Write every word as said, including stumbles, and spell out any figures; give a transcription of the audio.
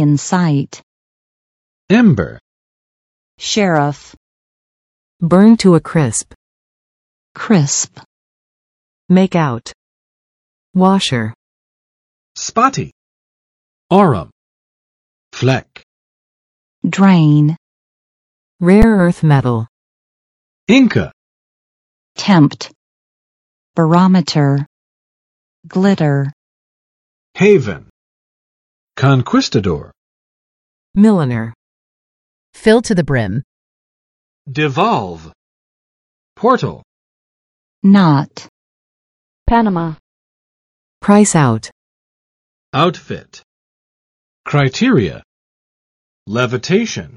in sight. Ember. Sheriff. Burn to a crisp. Crisp. Make out. Washer. Spotty. Aurum. Fleck. Drain. Rare earth metal. Inca. Tempt. Barometer. Glitter. Haven. Conquistador. Milliner. Fill to the brim. Devolve. Portal. Knot. Panama. Price out. Outfit. Criteria. Levitation.